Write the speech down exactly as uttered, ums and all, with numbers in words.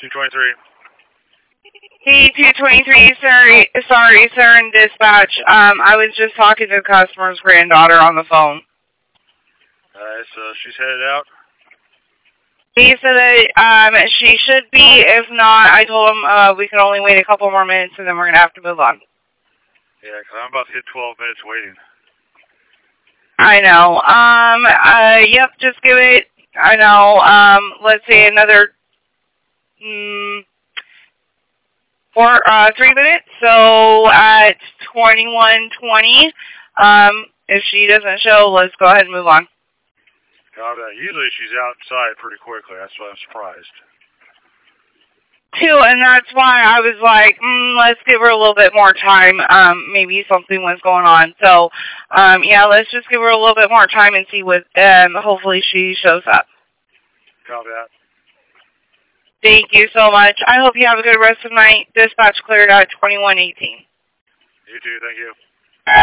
two twenty-three. Hey, two twenty-three, sorry, sorry, sir, in dispatch. Um, I was just talking to the customer's granddaughter on the phone. Alright, so she's headed out? He said that um, she should be. If not, I told him uh, we can only wait a couple more minutes and then we're going to have to move on. Yeah, because I'm about to hit twelve minutes waiting. I know. Um, uh, yep, just give it, I know, um, let's say another mm, four, uh, three minutes. So at twenty-one twenty, um, if she doesn't show, let's go ahead and move on. Usually she's outside pretty quickly. That's why I'm surprised. Too, and that's why I was like, mm, let's give her a little bit more time. Um, maybe something was going on. So, um, yeah, let's just give her a little bit more time and see what, um, hopefully she shows up. Copy that. Thank you so much. I hope you have a good rest of the night. Dispatch cleared at twenty-one eighteen. You too. Thank you.